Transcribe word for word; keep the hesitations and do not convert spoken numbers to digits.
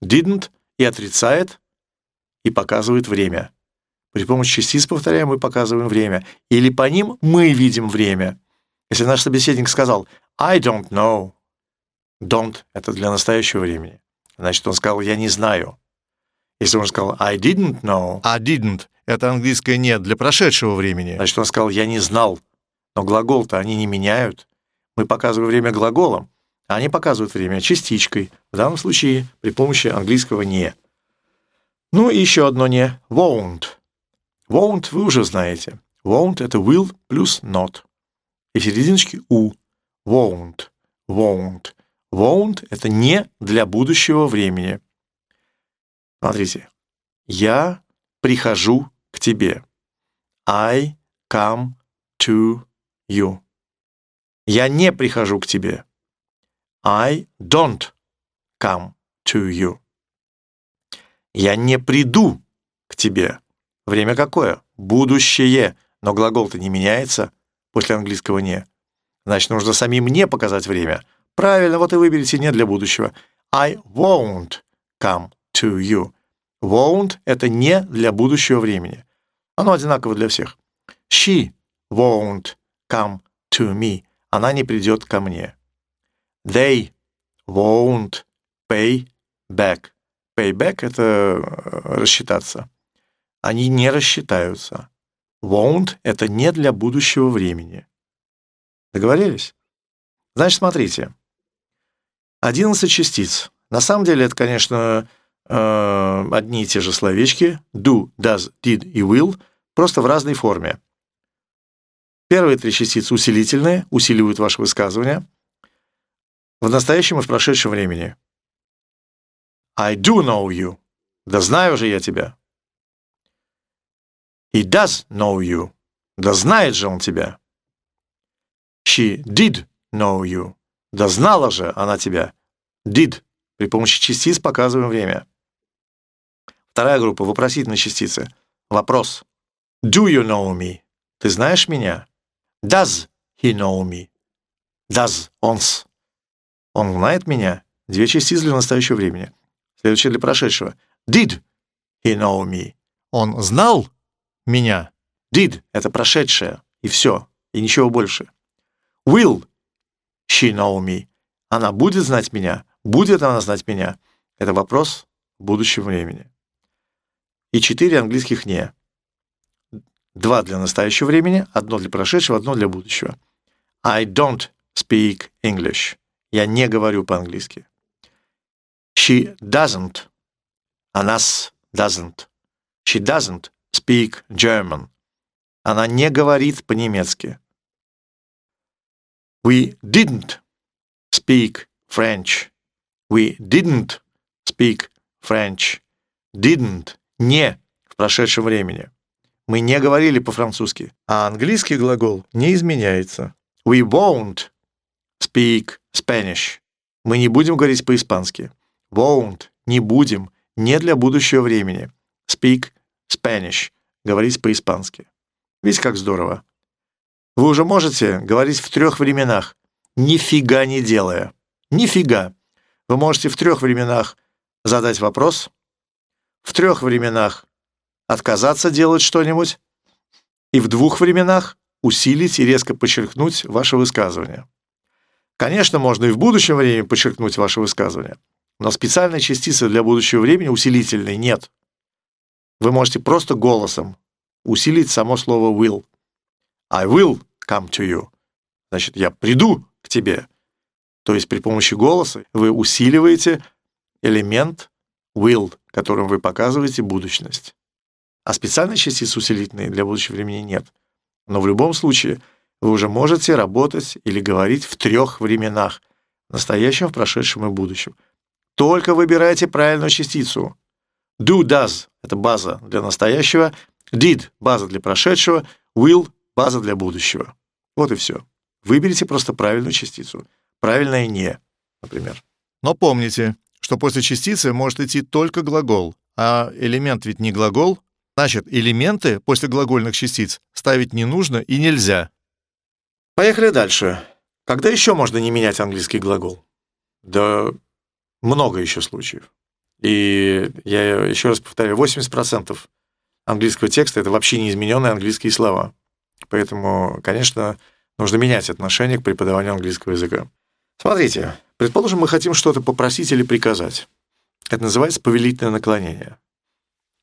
didn't и отрицает, и показывает время. При помощи частиц, повторяем, мы показываем время. Или по ним мы видим время. Если наш собеседник сказал I don't know, don't — это для настоящего времени. Значит, он сказал «я не знаю». Если он сказал I didn't know, А didn't — это английское «нет» для прошедшего времени. значит, он сказал «я не знал». Но глагол-то они не меняют. Мы показываем время глаголом, а они показывают время частичкой. В данном случае при помощи английского «не». Ну и еще одно «не» — won't. Won't вы уже знаете. Won't — это will плюс not. И в серединочке «у». Won't, won't. Won't — это не для будущего времени. Смотрите. Я прихожу к тебе. I come to you. Я не прихожу к тебе. I don't come to you. Я не приду к тебе. Время какое? Будущее. Но глагол-то не меняется после английского «не». Значит, нужно самим «не» показать время. Правильно, вот и выберите «не» для будущего. I won't come to you. Won't — это «не» для будущего времени. Оно одинаково для всех. She won't come to me. Она не придет ко мне. They won't pay back. Pay back — это рассчитаться. Они не рассчитаются. Won't — это не для будущего времени. Договорились? Значит, смотрите. одиннадцать частиц. На самом деле это, конечно, одни и те же словечки. Do, does, did и will, просто в разной форме. Первые три частицы усилительные, усиливают ваше высказывание. В настоящем и в прошедшем времени. I do know you. Да знаю же я тебя. He does know you. Да знает же он тебя. She did know you. Да знала же она тебя. Did. При помощи частиц показываем время. Вторая группа — вопросительные частицы. Вопрос. Do you know me? Ты знаешь меня? Does he know me? Does. Он-с. Он знает меня. Две частицы для настоящего времени. Следующее для прошедшего. Did he know me? Он знал меня. Did — это прошедшее. И все. И ничего больше. Will she know me? Она будет знать меня? Будет она знать меня? Это вопрос будущего времени. И четыре английских «не». Два для настоящего времени, одно для прошедшего, одно для будущего. I don't speak English. Я не говорю по-английски. She doesn't. Она doesn't. She doesn't speak German. Она не говорит по-немецки. We didn't speak French. We didn't speak French. Didn't — не в прошедшем времени. Мы не говорили по-французски. А английский глагол не изменяется. We won't speak Spanish. Мы не будем говорить по-испански. Won't — не будем, не для будущего времени. Speak Spanish — говорить по-испански. Видите, как здорово? Вы уже можете говорить в трех временах, нифига не делая. Нифига. Вы можете в трех временах задать вопрос, в трех временах отказаться делать что-нибудь, и в двух временах усилить и резко подчеркнуть ваше высказывание. Конечно, можно и в будущем времени подчеркнуть ваше высказывание, но специальной частицы для будущего времени усилительной нет. Вы можете просто голосом усилить само слово will. I will come to you. Значит, я приду к тебе. То есть при помощи голоса вы усиливаете элемент will, которым вы показываете будущность. А специальной частицы усилительной для будущего времени нет. Но в любом случае вы уже можете работать или говорить в трех временах: в настоящем, в прошедшем и в будущем. Только выбирайте правильную частицу. Do, does — это база для настоящего, did — база для прошедшего, will — база для будущего. Вот и все. Выберите просто правильную частицу. Правильное «не», например. Но помните, что после частицы может идти только глагол, а элемент ведь не глагол. Значит, элементы после глагольных частиц ставить не нужно и нельзя. Поехали дальше. Когда еще можно не менять английский глагол? Да много еще случаев. И я еще раз повторяю, восемьдесят процентов английского текста — это вообще неизмененные английские слова. Поэтому, конечно, нужно менять отношение к преподаванию английского языка. Смотрите, предположим, мы хотим что-то попросить или приказать. Это называется повелительное наклонение.